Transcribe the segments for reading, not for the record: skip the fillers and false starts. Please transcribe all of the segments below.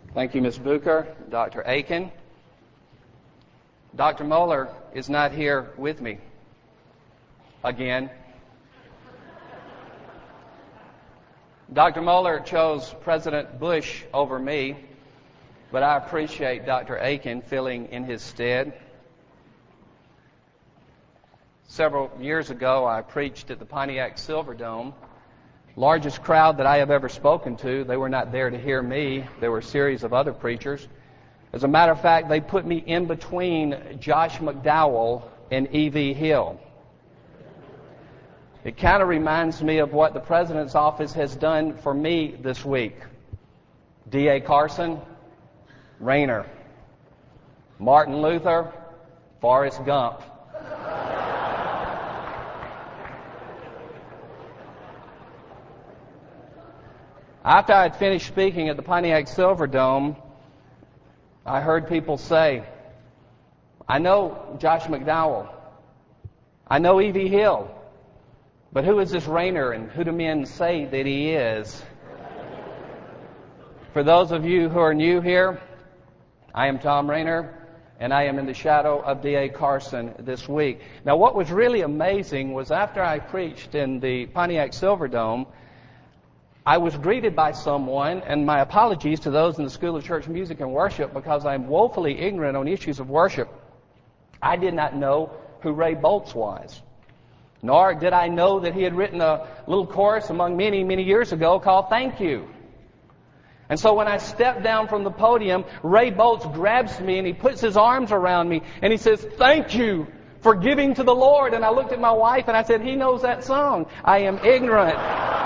Thank you, Ms. Bucher, Dr. Aiken. Dr. Moeller is not here with me again. Dr. Moeller chose President Bush over me, but I appreciate Dr. Aiken filling in his stead. Several years ago, I preached at the Pontiac Silverdome. Largest crowd that I have ever spoken to. They were not there to hear me. There were a series of other preachers. As a matter of fact, they put me in between Josh McDowell and E.V. Hill. It kind of reminds me of what the President's office has done for me this week. D.A. Carson, Rayner. Martin Luther, Forrest Gump. After I had finished speaking at the Pontiac Silverdome, I heard people say, I know Josh McDowell. I know E.V. Hill. But who is this Rayner and who do men say that he is? For those of you who are new here, I am Tom Rayner, and I am in the shadow of D.A. Carson this week. Now, what was really amazing was after I preached in the Pontiac Silverdome, I was greeted by someone, and my apologies to those in the School of Church Music and Worship because I'm woefully ignorant on issues of worship. I did not know who Ray Boltz was, nor did I know that he had written a little chorus among many, many years ago called Thank You. And so when I stepped down from the podium, Ray Boltz grabs me and he puts his arms around me and he says, "Thank you for giving to the Lord." And I looked at my wife and I said, "He knows that song. I am ignorant."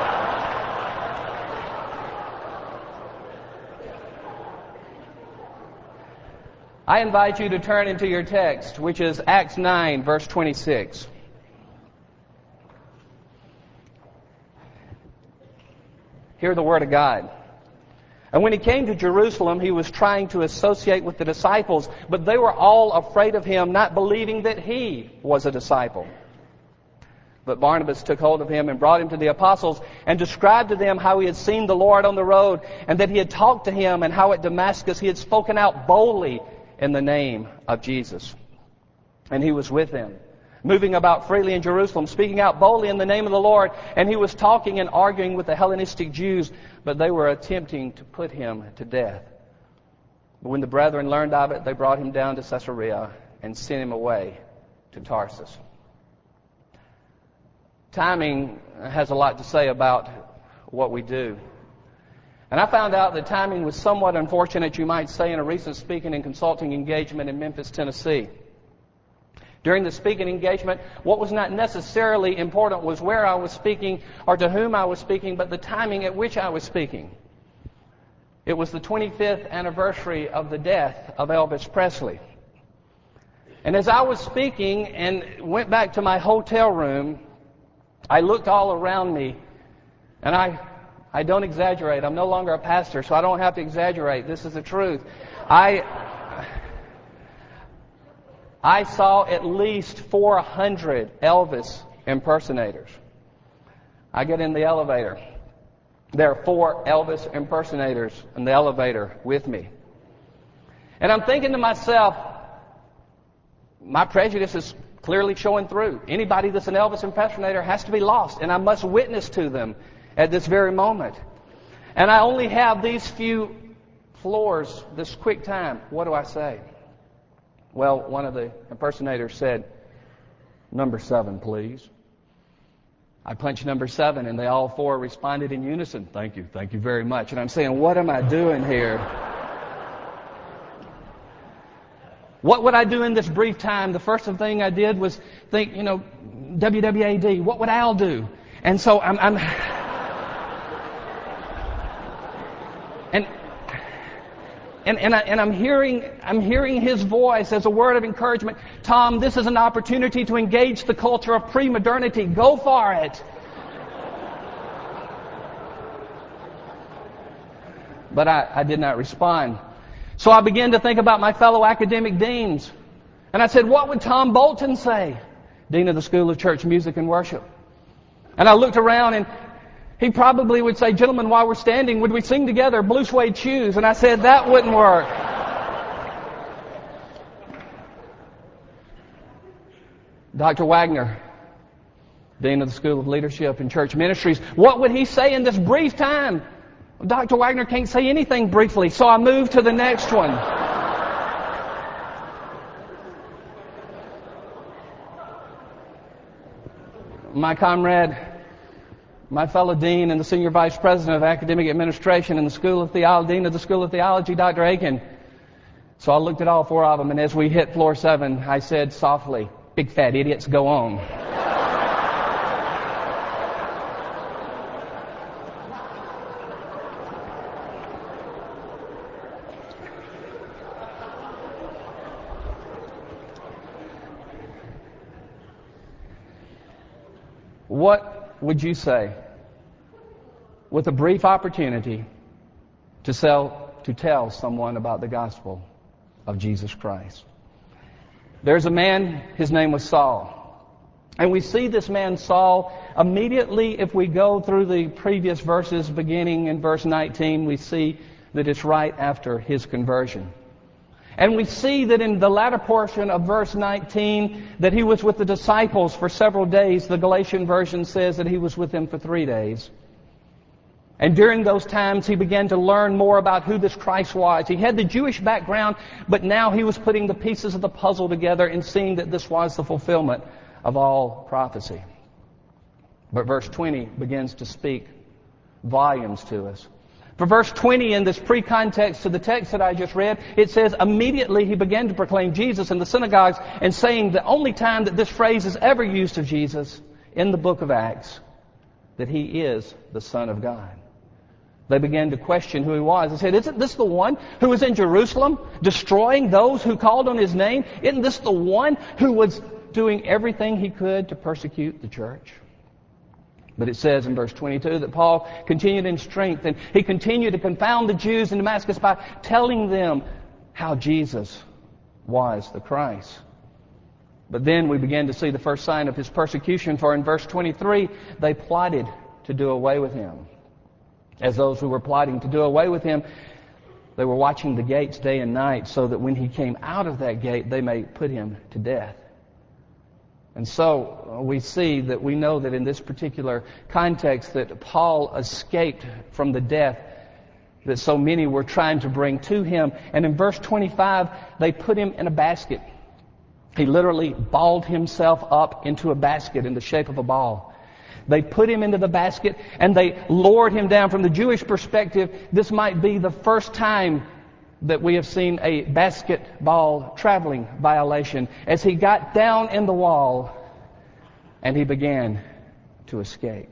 I invite you to turn into your text, which is Acts 9, verse 26. Hear the word of God. And when he came to Jerusalem, he was trying to associate with the disciples, but they were all afraid of him, not believing that he was a disciple. But Barnabas took hold of him and brought him to the apostles and described to them how he had seen the Lord on the road and that he had talked to him and how at Damascus he had spoken out boldly in the name of Jesus. And he was with them, moving about freely in Jerusalem, speaking out boldly in the name of the Lord. And he was talking and arguing with the Hellenistic Jews, but they were attempting to put him to death. But when the brethren learned of it, they brought him down to Caesarea and sent him away to Tarsus. Timing has a lot to say about what we do. And I found out that timing was somewhat unfortunate, you might say, in a recent speaking and consulting engagement in Memphis, Tennessee. During the speaking engagement, what was not necessarily important was where I was speaking or to whom I was speaking, but the timing at which I was speaking. It was the 25th anniversary of the death of Elvis Presley. And as I was speaking and went back to my hotel room, I looked all around me, and I don't exaggerate. I'm no longer a pastor, so I don't have to exaggerate. This is the truth. I saw at least 400 Elvis impersonators. I get in the elevator. There are 4 Elvis impersonators in the elevator with me. And I'm thinking to myself, my prejudice is clearly showing through. Anybody that's an Elvis impersonator has to be lost, and I must witness to them at this very moment. And I only have these few floors, this quick time. What do I say? Well, one of the impersonators said, "Number 7, please." I punched number 7, and they all 4 responded in unison, thank you very much." And I'm saying, what am I doing here? What would I do in this brief time? The first thing I did was think, WWAD, what would Al do? And so I'm hearing his voice as a word of encouragement. "Tom, this is an opportunity to engage the culture of pre-modernity. Go for it." But I did not respond. So I began to think about my fellow academic deans. And I said, what would Tom Bolton say? Dean of the School of Church Music and Worship. And I looked around and He probably would say, "Gentlemen, while we're standing, would we sing together Blue Suede Shoes?" And I said, that wouldn't work. Dr. Wagner, Dean of the School of Leadership and Church Ministries, what would he say in this brief time? Well, Dr. Wagner can't say anything briefly, so I moved to the next one. My comrade, my fellow dean and the senior vice president of academic administration in the School of Theology, dean of the School of Theology, Dr. Aiken. So I looked at all four of them, and as we hit floor 7, I said softly, "Big fat idiots, go on." What would you say with a brief opportunity to tell someone about the gospel of Jesus Christ? There's a man, his name was Saul. And we see this man Saul immediately, if we go through the previous verses beginning in verse 19, we see that it's right after his conversion. And we see that in the latter portion of verse 19 that he was with the disciples for several days. The Galatian version says that he was with them for 3 days. And during those times he began to learn more about who this Christ was. He had the Jewish background, but now he was putting the pieces of the puzzle together and seeing that this was the fulfillment of all prophecy. But verse 20 begins to speak volumes to us. For verse 20 in this pre-context to the text that I just read, it says, immediately he began to proclaim Jesus in the synagogues and saying the only time that this phrase is ever used of Jesus in the book of Acts, that he is the Son of God. They began to question who he was. They said, "Isn't this the one who was in Jerusalem destroying those who called on his name? Isn't this the one who was doing everything he could to persecute the church?" But it says in verse 22 that Paul continued in strength and he continued to confound the Jews in Damascus by telling them how Jesus was the Christ. But then we began to see the first sign of his persecution, for in verse 23 they plotted to do away with him. As those who were plotting to do away with him, they were watching the gates day and night so that when he came out of that gate they may put him to death. And so we see that we know that in this particular context that Paul escaped from the death that so many were trying to bring to him. And in verse 25, they put him in a basket. He literally balled himself up into a basket in the shape of a ball. They put him into the basket and they lowered him down. From the Jewish perspective, this might be the first time that we have seen a basketball traveling violation, as he got down in the wall and he began to escape.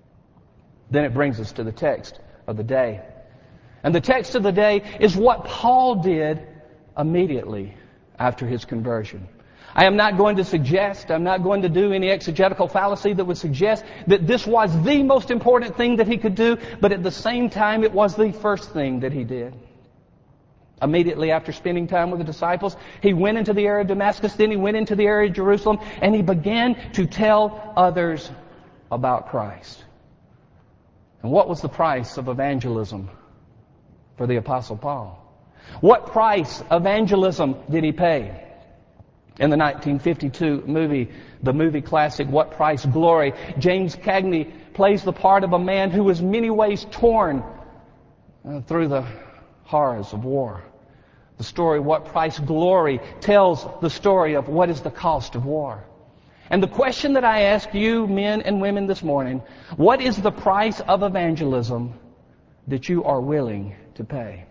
Then it brings us to the text of the day. And the text of the day is what Paul did immediately after his conversion. I am not going to suggest, I'm not going to do any exegetical fallacy that would suggest that this was the most important thing that he could do, but at the same time it was the first thing that he did. Immediately after spending time with the disciples, he went into the area of Damascus, then he went into the area of Jerusalem, and he began to tell others about Christ. And what was the price of evangelism for the Apostle Paul? What price of evangelism did he pay? In the 1952 movie, the movie classic, What Price Glory, James Cagney plays the part of a man who was many ways torn through the horrors of war. The story, What Price Glory, tells the story of what is the cost of war. And the question that I ask you, men and women, this morning, what is the price of evangelism that you are willing to pay?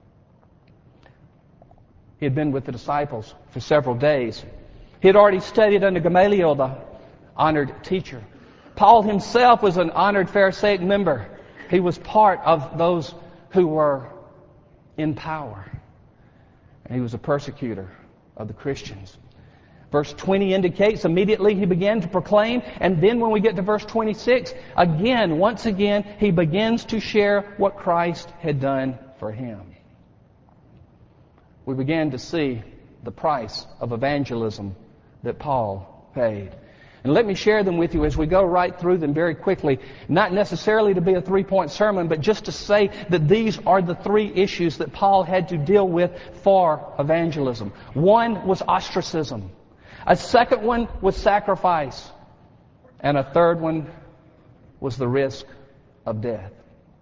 He had been with the disciples for several days. He had already studied under Gamaliel, the honored teacher. Paul himself was an honored Pharisaic member. He was part of those who were in power. And he was a persecutor of the Christians. Verse 20 indicates immediately he began to proclaim, and then when we get to verse 26, once again, he begins to share what Christ had done for him. We began to see the price of evangelism that Paul paid. And let me share them with you as we go right through them very quickly. Not necessarily to be a 3-point sermon, but just to say that these are the 3 issues that Paul had to deal with for evangelism. One was ostracism. A second one was sacrifice. And a third one was the risk of death.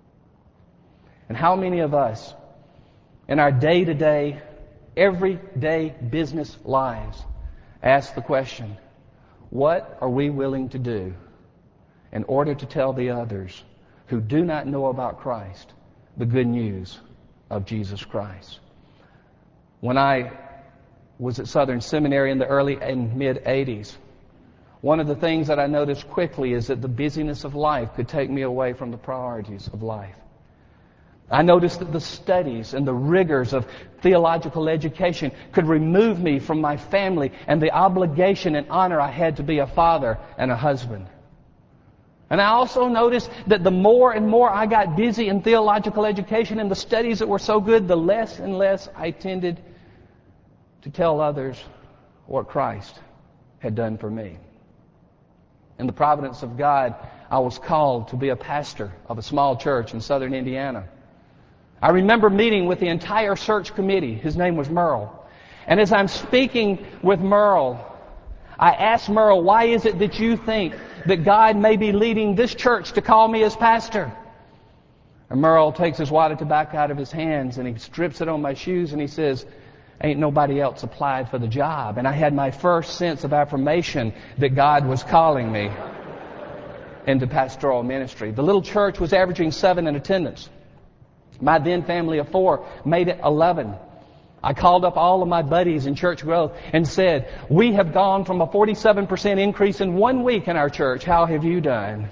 And how many of us in our day-to-day, everyday business lives ask the question, what are we willing to do in order to tell the others who do not know about Christ the good news of Jesus Christ? When I was at Southern Seminary in the early and mid-'80s, one of the things that I noticed quickly is that the busyness of life could take me away from the priorities of life. I noticed that the studies and the rigors of theological education could remove me from my family and the obligation and honor I had to be a father and a husband. And I also noticed that the more and more I got busy in theological education and the studies that were so good, the less and less I tended to tell others what Christ had done for me. In the providence of God, I was called to be a pastor of a small church in southern Indiana. I remember meeting with the entire search committee. His name was Merle. And as I'm speaking with Merle, I asked Merle, why is it that you think that God may be leading this church to call me as pastor? And Merle takes his wad of tobacco out of his hands and he strips it on my shoes and he says, ain't nobody else applied for the job. And I had my first sense of affirmation that God was calling me into pastoral ministry. The little church was averaging 7 in attendance. My then family of 4 made it 11. I called up all of my buddies in church growth and said, we have gone from a 47% increase in 1 week in our church. How have you done?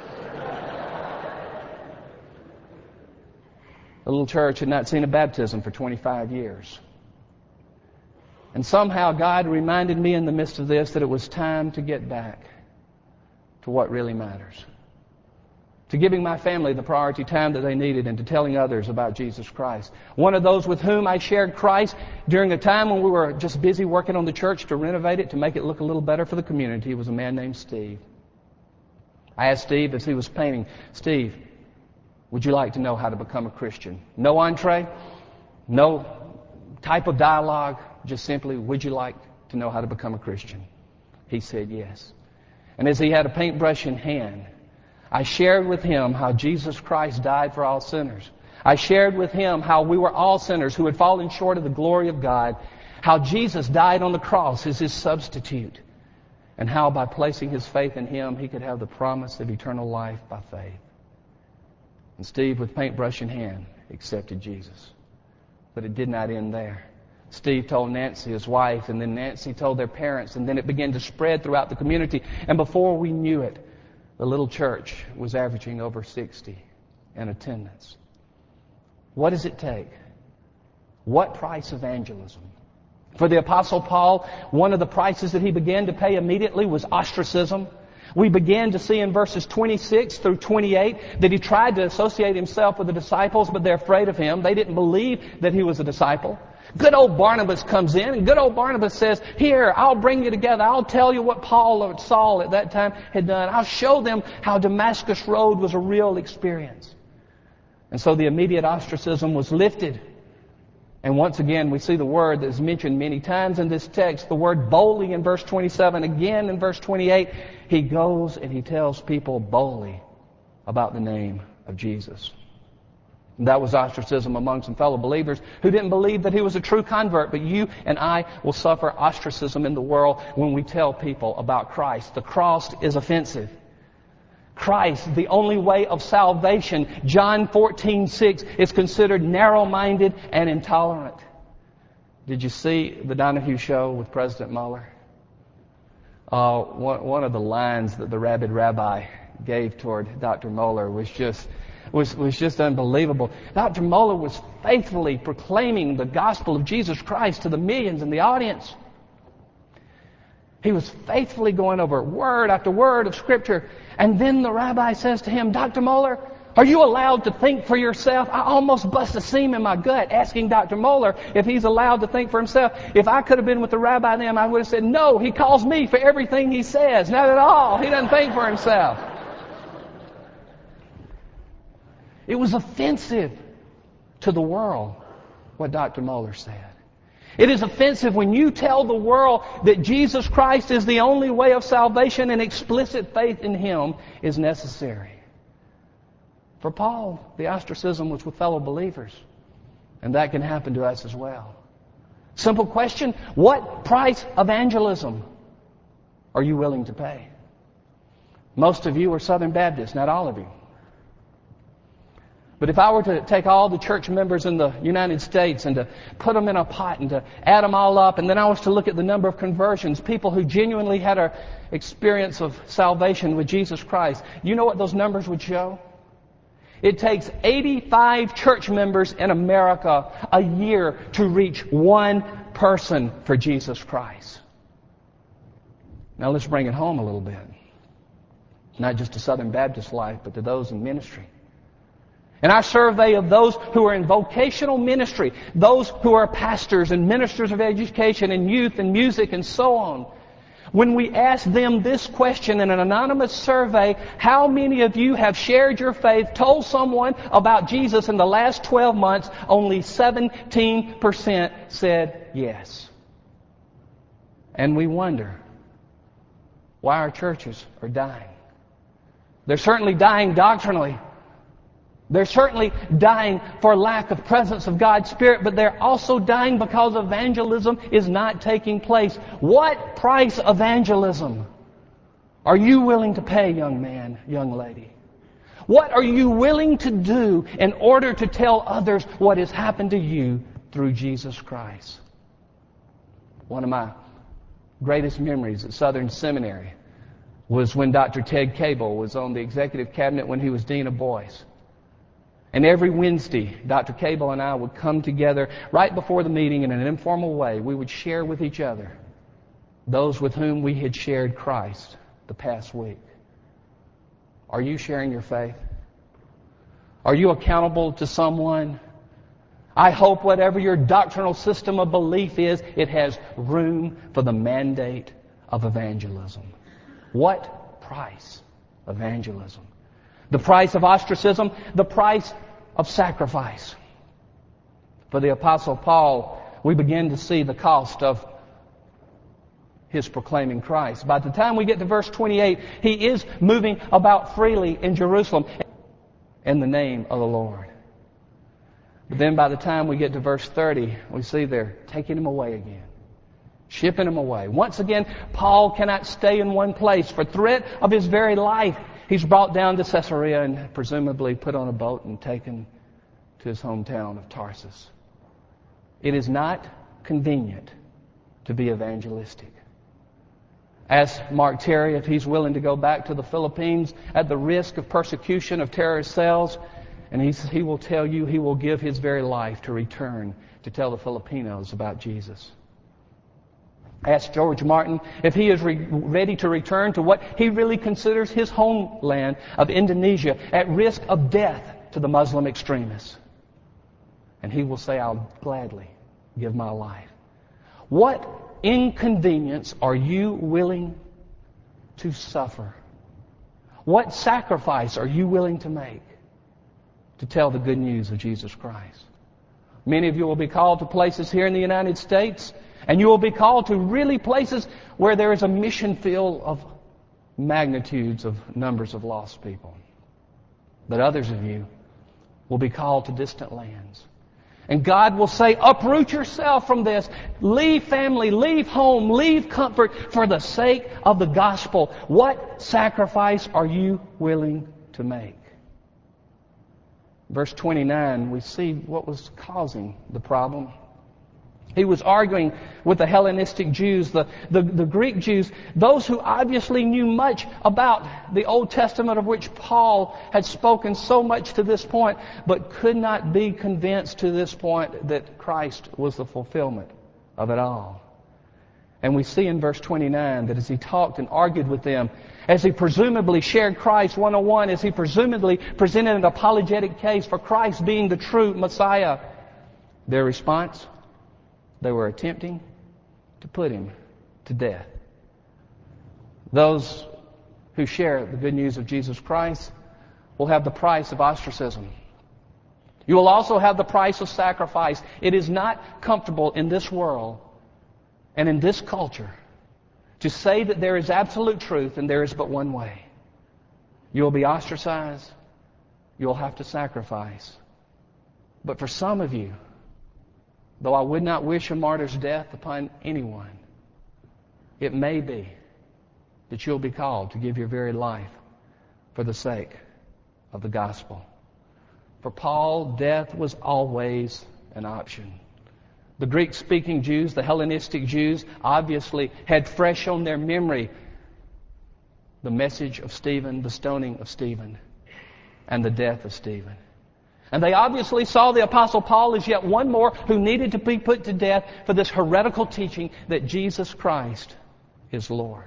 The little church had not seen a baptism for 25 years. And somehow God reminded me in the midst of this that it was time to get back to what really matters. To giving my family the priority time that they needed and to telling others about Jesus Christ. One of those with whom I shared Christ during a time when we were just busy working on the church to renovate it, to make it look a little better for the community, was a man named Steve. I asked Steve as he was painting, Steve, would you like to know how to become a Christian? No entree, no type of dialogue, just simply, would you like to know how to become a Christian? He said yes. And as he had a paintbrush in hand, I shared with him how Jesus Christ died for all sinners. I shared with him how we were all sinners who had fallen short of the glory of God, how Jesus died on the cross as his substitute, and how by placing his faith in him, he could have the promise of eternal life by faith. And Steve, with paintbrush in hand, accepted Jesus. But it did not end there. Steve told Nancy, his wife, and then Nancy told their parents, and then it began to spread throughout the community. And before we knew it, the little church was averaging over 60 in attendance. What does it take? What price evangelism? For the Apostle Paul, one of the prices that he began to pay immediately was ostracism. We began to see in verses 26 through 28 that he tried to associate himself with the disciples, but they're afraid of him. They didn't believe that he was a disciple. Good old Barnabas comes in, and good old Barnabas says, here, I'll bring you together. I'll tell you what Paul or Saul at that time had done. I'll show them how Damascus Road was a real experience. And so the immediate ostracism was lifted. And once again, we see the word that is mentioned many times in this text, the word boldly in verse 27. Again in verse 28, he goes and he tells people boldly about the name of Jesus. And that was ostracism among some fellow believers who didn't believe that he was a true convert. But you and I will suffer ostracism in the world when we tell people about Christ. The cross is offensive. Christ, the only way of salvation, John 14:6, is considered narrow-minded and intolerant. Did you see the Donahue show with President Mueller? One of the lines that the rabid rabbi gave toward Dr. Mueller was just unbelievable. Dr. Mueller was faithfully proclaiming the gospel of Jesus Christ to the millions in the audience. He was faithfully going over word after word of Scripture. And then the rabbi says to him, Dr. Mueller, Are you allowed to think for yourself? I almost bust a seam in my gut asking Dr. Moeller if he's allowed to think for himself. If I could have been with the rabbi then, I would have said, no, he calls me for everything he says. Not at all. He doesn't think for himself. It was offensive to the world what Dr. Moeller said. It is offensive when you tell the world that Jesus Christ is the only way of salvation and explicit faith in Him is necessary. For Paul, the ostracism was with fellow believers. And that can happen to us as well. Simple question, what price evangelism are you willing to pay? Most of you are Southern Baptists, not all of you. But if I were to take all the church members in the United States and to put them in a pot and to add them all up, and then I was to look at the number of conversions, people who genuinely had an experience of salvation with Jesus Christ, you know what those numbers would show? It takes 85 church members in America a year to reach one person for Jesus Christ. Now let's bring it home a little bit. Not just to Southern Baptist life, but to those in ministry. In our survey of those who are in vocational ministry, those who are pastors and ministers of education and youth and music and so on, when we ask them this question in an anonymous survey, how many of you have shared your faith, told someone about Jesus in the last 12 months, only 17% said yes. And we wonder why our churches are dying. They're certainly dying doctrinally. They're certainly dying for lack of presence of God's Spirit, but they're also dying because evangelism is not taking place. What price evangelism are you willing to pay, young man, young lady? What are you willing to do in order to tell others what has happened to you through Jesus Christ? One of my greatest memories at Southern Seminary was when Dr. Ted Cable was on the executive cabinet when he was Dean of Boys. And every Wednesday, Dr. Cable and I would come together right before the meeting in an informal way. We would share with each other those with whom we had shared Christ the past week. Are you sharing your faith? Are you accountable to someone? I hope whatever your doctrinal system of belief is, it has room for the mandate of evangelism. What price? Evangelism. The price of ostracism, the price of sacrifice. For the Apostle Paul, we begin to see the cost of his proclaiming Christ. By the time we get to verse 28, he is moving about freely in Jerusalem in the name of the Lord. But then by the time we get to verse 30, we see they're taking him away again. Shipping him away. Once again, Paul cannot stay in one place. For threat of his very life, he's brought down to Caesarea and presumably put on a boat and taken to his hometown of Tarsus. It is not convenient to be evangelistic. Ask Mark Terry if he's willing to go back to the Philippines at the risk of persecution of terrorist cells, and he will tell you he will give his very life to return to tell the Filipinos about Jesus. Ask George Martin if he is ready to return to what he really considers his homeland of Indonesia at risk of death to the Muslim extremists. And he will say, I'll gladly give my life. What inconvenience are you willing to suffer? What sacrifice are you willing to make to tell the good news of Jesus Christ? Many of you will be called to places here in the United States, and you will be called to really places where there is a mission field of magnitudes of numbers of lost people. But others of you will be called to distant lands. And God will say, uproot yourself from this. Leave family, leave home, leave comfort for the sake of the gospel. What sacrifice are you willing to make? Verse 29, we see what was causing the problem. He was arguing with the Hellenistic Jews, the Greek Jews, those who obviously knew much about the Old Testament of which Paul had spoken so much to this point, but could not be convinced to this point that Christ was the fulfillment of it all. And we see in verse 29 that as he talked and argued with them, as he presumably shared Christ 101, as he presumably presented an apologetic case for Christ being the true Messiah, their response, they were attempting to put him to death. Those who share the good news of Jesus Christ will have the price of ostracism. You will also have the price of sacrifice. It is not comfortable in this world and in this culture to say that there is absolute truth and there is but one way. You will be ostracized. You will have to sacrifice. But for some of you, though I would not wish a martyr's death upon anyone, it may be that you'll be called to give your very life for the sake of the gospel. For Paul, death was always an option. The Greek-speaking Jews, the Hellenistic Jews, obviously had fresh on their memory the message of Stephen, the stoning of Stephen, and the death of Stephen. And they obviously saw the Apostle Paul as yet one more who needed to be put to death for this heretical teaching that Jesus Christ is Lord.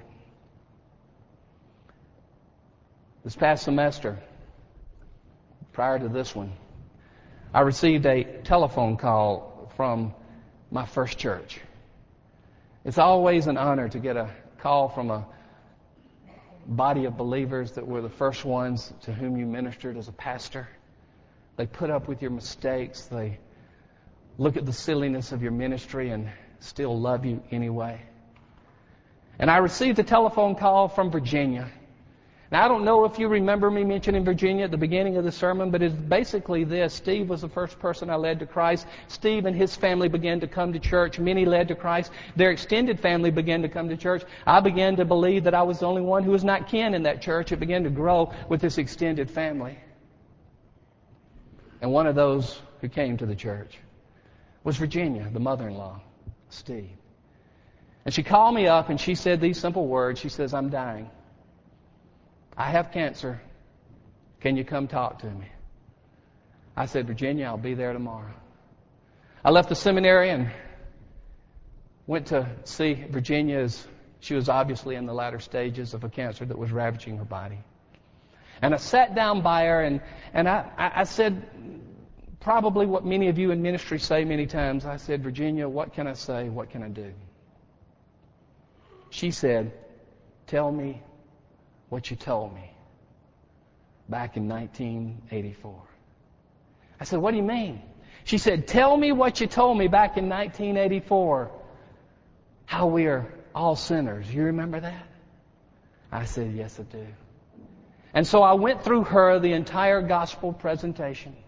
This past semester, prior to this one, I received a telephone call from my first church. It's always an honor to get a call from a body of believers that were the first ones to whom you ministered as a pastor. They put up with your mistakes. They look at the silliness of your ministry and still love you anyway. And I received a telephone call from Virginia. Now, I don't know if you remember me mentioning Virginia at the beginning of the sermon, but it's basically this. Steve was the first person I led to Christ. Steve and his family began to come to church. Many led to Christ. Their extended family began to come to church. I began to believe that I was the only one who was not kin in that church. It began to grow with this extended family. And one of those who came to the church was Virginia, the mother-in-law, Steve. And she called me up and she said these simple words. She says, "I'm dying. I have cancer. Can you come talk to me?" I said, "Virginia, I'll be there tomorrow." I left the seminary and went to see Virginia as she was obviously in the latter stages of a cancer that was ravaging her body. And I sat down by her and I said probably what many of you in ministry say many times. I said, "Virginia, what can I say? What can I do?" She said, "Tell me what you told me back in 1984. I said, "What do you mean?" She said, "Tell me what you told me back in 1984. How we are all sinners. You remember that?" I said, "Yes, I do." And so I went through her the entire gospel presentation.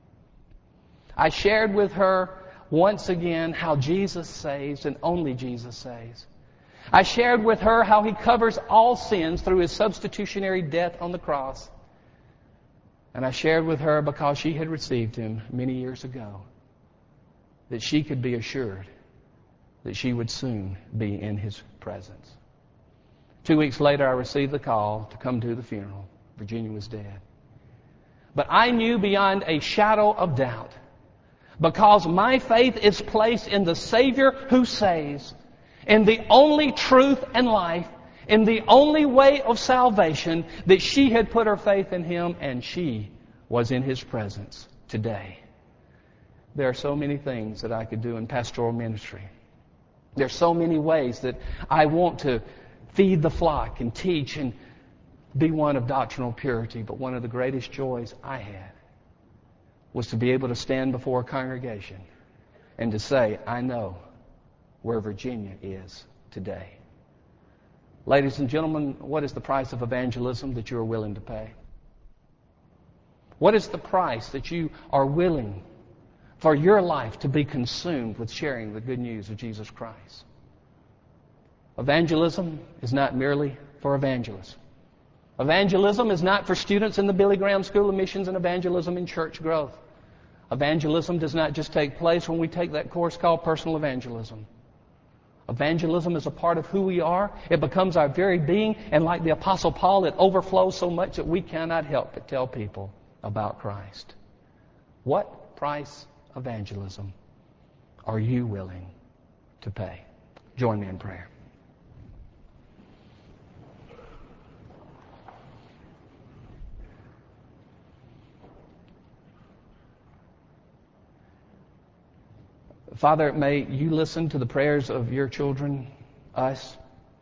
I shared with her once again how Jesus saves and only Jesus saves. I shared with her how He covers all sins through His substitutionary death on the cross. And I shared with her, because she had received Him many years ago, that she could be assured that she would soon be in His presence. 2 weeks later, I received the call to come to the funeral. Virginia was dead. But I knew beyond a shadow of doubt, because my faith is placed in the Savior who saves, in the only truth and life, in the only way of salvation, that she had put her faith in Him and she was in His presence today. There are so many things that I could do in pastoral ministry. There are so many ways that I want to feed the flock and teach and be one of doctrinal purity. But one of the greatest joys I had was to be able to stand before a congregation and to say, "I know where Virginia is today." Ladies and gentlemen, what is the price of evangelism that you are willing to pay? What is the price that you are willing for your life to be consumed with sharing the good news of Jesus Christ? Evangelism is not merely for evangelists. Evangelism is not for students in the Billy Graham School of Missions and evangelism in church growth. Evangelism does not just take place when we take that course called personal evangelism. Evangelism is a part of who we are. It becomes our very being. And like the Apostle Paul, it overflows so much that we cannot help but tell people about Christ. What price evangelism are you willing to pay? Join me in prayer. Father, may you listen to the prayers of your children, us,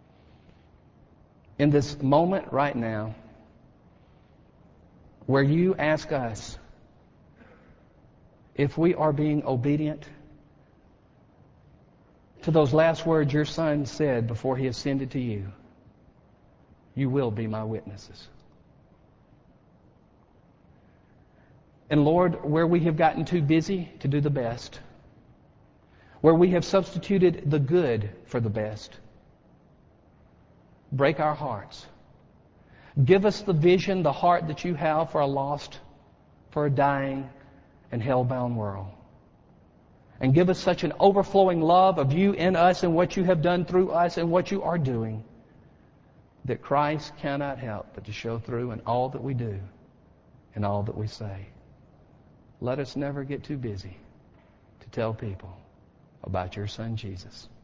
in this moment right now, where you ask us if we are being obedient to those last words your Son said before He ascended to you. You will be my witnesses. And Lord, where we have gotten too busy to do the best, where we have substituted the good for the best, break our hearts. Give us the vision, the heart that you have for a lost, for a dying, and hell-bound world. And give us such an overflowing love of you in us and what you have done through us and what you are doing, that Christ cannot help but to show through in all that we do and all that we say. Let us never get too busy to tell people about your Son, Jesus.